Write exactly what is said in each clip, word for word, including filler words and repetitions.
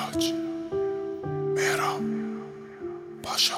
معراج مهراب پاشا.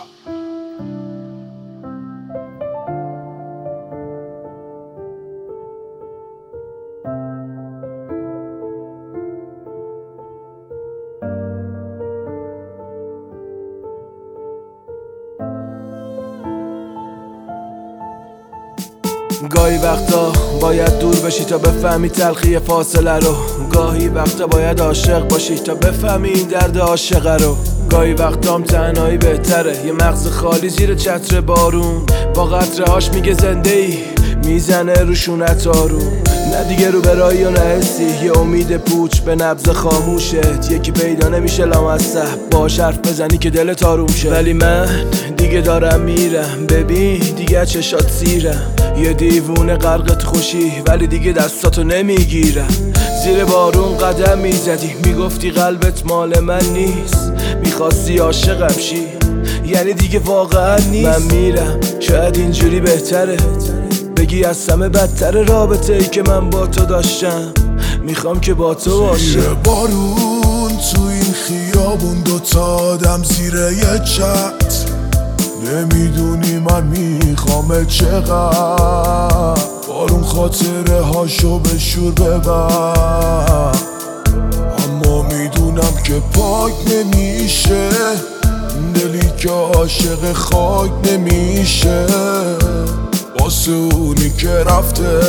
گاهی وقتا باید دور بشی تا بفهمی تلخی فاصله رو. گاهی وقتا باید عاشق باشی تا بفهمی این درد عاشقه رو. گاهی وقتام تنهایی بهتره، یه مغز خالی زیر چتر بارون، با قطره هاش میگه زنده ای، میزنه روشونت آروم. نه دیگه رو برایی و نه حسی، یه امید پوچ به نبض خاموشت، یکی پیدا نمیشه لامصب باش حرف بزنی که دلت آروم شه. ولی من دیگه دارم میرم، ببین دیگه چشات سیرم، یه دیوونه غرق تو خوشی ولی دیگه دستاتو نمیگیرم. زیر بارون قدم میزدی، میگفتی قلبت مال من نیست، میخواستی عاشقم شی یعنی دیگه واقعا نیست. من میرم شاید اینجوری بهتره، بگی از همه بدتر رابطه ای که من با تو داشتم، میخوام که با تو باشم. زیر بارون تو این خیابون دوتا آدم زیر یه چت، نمیدونی من میخوام چقدر. بارون خاطره هاشو به شور ببر، اما میدونم که پاک نمیشه دلی که عاشق خاک نمیشه. واسه اونی که رفته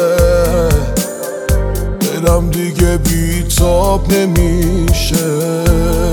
دلم دیگه بیتاب نمیشه.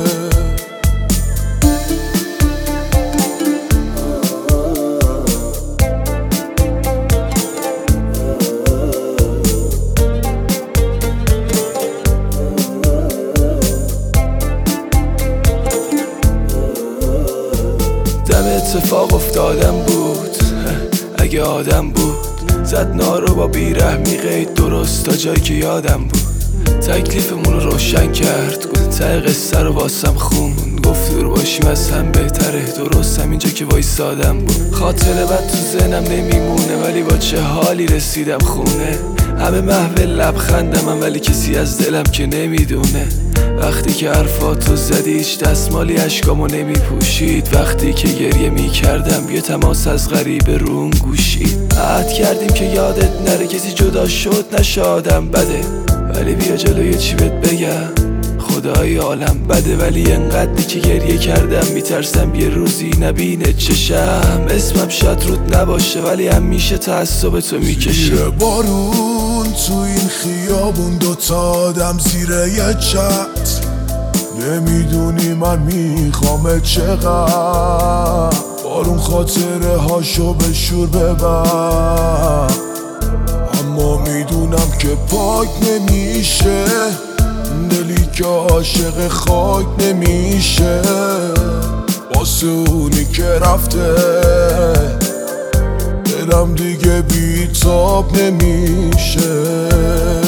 دم اتفاق افتادم بود، اگه آدم بود زد نارو با بیرحمی قید درست تا جایی که یادم بود. تکلیفمون رو روشن کرد، گفت ته قصه رو واسم خوند، گفت دور باشیم از هم بهتره، درست همینجا که وایسادم بود. خاطره بد تو ذهنم نمیمونه ولی با چه حالی رسیدم خونه. همه محو لبخندم ولی کسی از دلم که نمیدونه. وقتی که حرفاتو زدی هیچ دستمالی اشکامو نمیپوشید، وقتی که گریه میکردم یه تماس از غریبه روم گوشید. عهد کردیم که یادت نره کسی جدا شد نشه آدم بده، ولی بیا جلوی چی بهت بگم خدای عالم بده. ولی انقدری که گریه کردم میترسم یه روزی نبینه چشم، اسمم شاید رود نباشه ولی همیشه تعصب تو میکشه. زیر بارون تو این خیابون دوتا آدم زیر یه چت، نمیدونی من میخوام چقدر. بارون خاطره هاشو به شور ببر، اما میدونم که پاک نمیشه دلی که عاشق خاک نمیشه. واسه اونی که رفته دلم دیگه بیتاب نمیشه.